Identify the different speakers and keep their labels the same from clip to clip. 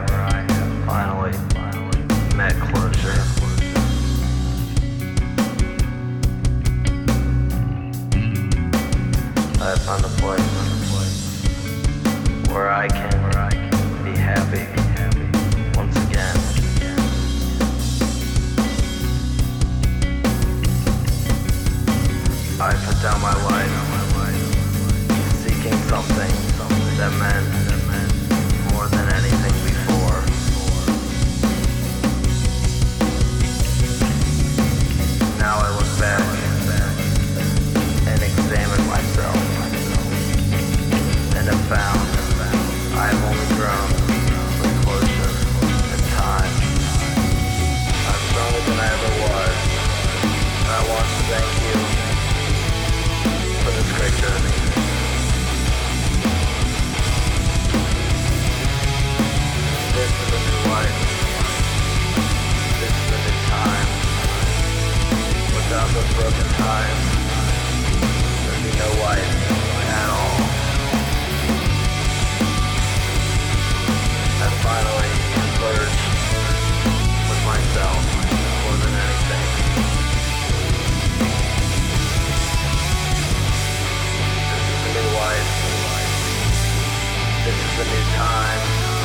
Speaker 1: finally met closure. I found a place where I can be happy once again. I put down my life, seeking something that meant more than anything before. Now I look back and examine myself, and have found I have only grown with closure and time. I'm stronger than I ever was. I want to thank you for this great journey. This is a new life. This is a new time. Without those broken times, there'd be no life at all. I finally converged with myself more than anything. This is a new life. This is a new time.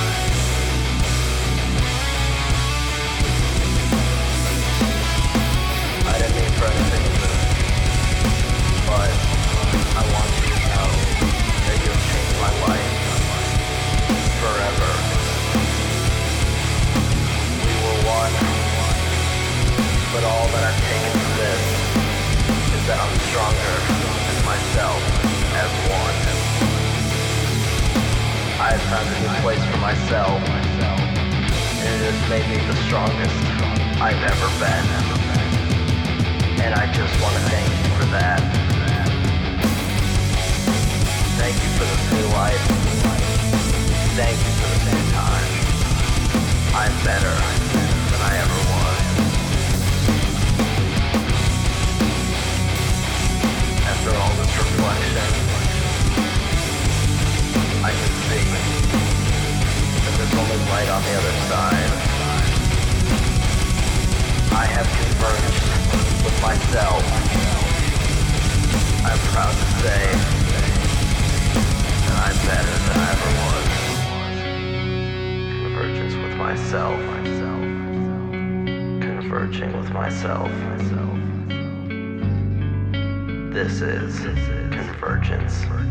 Speaker 1: I didn't mean for anything to move, but I want you to know that you've changed my life forever. We were one, but all that I've taken from this is that I'm stronger than myself as one. I have found a new place for myself, and it has made me the strongest I've ever been. And I just want to thank you for that. Thank you for this new life. Thank you for this new time. I'm better than I ever was. After all this reflection, I can see that there's only light on the other side. I have converged with myself. I'm proud to say that I'm better than I ever was. Convergence with myself. Converging with myself. This is convergence.